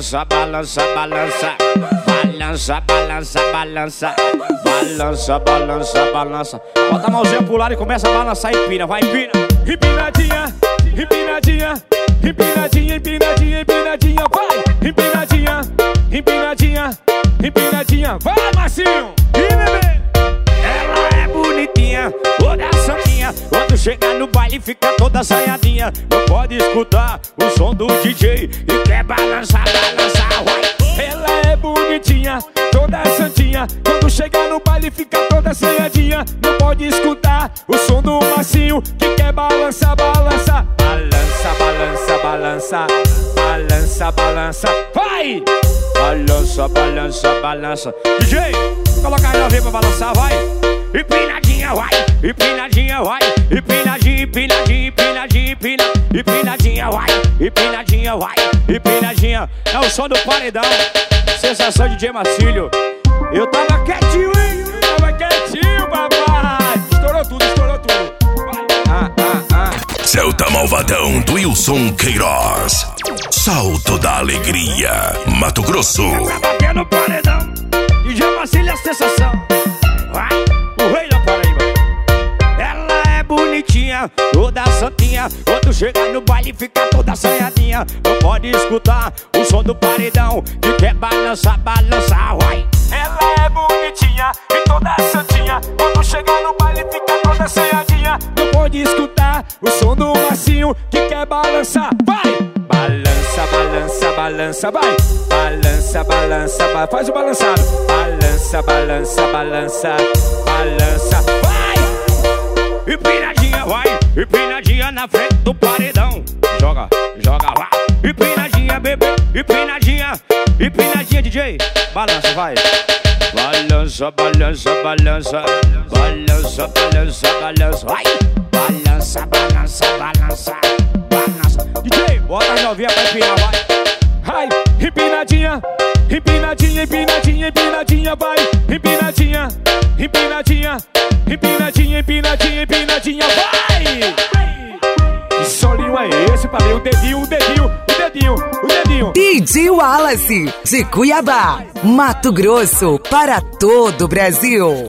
Balança, balança, balança. Balança, balança, balança. Balança, balança, balança. Bota a mãozinha pro lado e começa a balançar e empina. Vai, empina. Empinadinha, empinadinha, empinadinha, empinadinha, empinadinha, vai! Empinadinha, empinadinha, empinadinha, vai, Marcinho! E bebê! Ela é bonitinha, toda santinha. Quando chega no baile fica toda assanhadinha. Não pode escutar o som do DJ e quer balançar, balançar, vai. Ela é bonitinha, toda santinha. Quando chega no baile fica toda assanhadinha. Não pode escutar o som do Marcinho que quer balançar, balançar. Balança, balança, balança. Balança, balança, vai! Balança, balança, balança. DJ, coloca a novinha pra balançar, vai. Empinadinha, vai. Empinadinha, vai. Empinadinha, empinadinha, empinadinha, empina. Empinadinha, vai. Empinadinha, vai. Empinadinha. É o som do paredão. Sensação de DJ Marcílio. Eu tava quietinho, hein? Tava quietinho, papai. Estourou tudo, estourou tudo. Celta Malvadão do Wilson Queiroz. Salto da Alegria, Mato Grosso. Bateu no paredão. DJ Marcílio é a sensação. Vai, o rei da Paraíba. Ela é bonitinha, toda santinha. Quando chega no baile fica toda assanhadinha. Não pode escutar o som do paredão que quer balançar, balançar, vai. Ela é bonitinha e toda santinha. Quando chega no baile fica toda assanhadinha. Não pode escutar o som do Marcinho que quer balançar, vai! Balança, balança, balança, vai! Balança, balança, faz o balançado. Balança, balança, balança, balança, vai! Empinadinha, vai. Empinadinha na frente do paredão. Joga, joga, vai. Empinadinha, bebê. Empinadinha. Empinadinha, DJ. Balança, vai. Balança, balança, balança. Balança, balança, balança. Vai. Balança, balança, balança. Balança. DJ, bota a novinha pra empinar, vai. Ai, empinadinha, empinadinha, empinadinha, empinadinha, vai. Empinadinha, empinadinha, empinadinha, empinadinha, empinadinha, vai. Que solinho é esse pra ver o dedinho, o dedinho, o dedinho, o dedinho. DJ Wallace, de Cuiabá, Mato Grosso, para todo o Brasil.